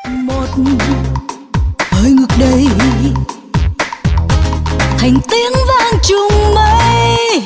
một hơi ngược đây thành tiếng vang trùng mây.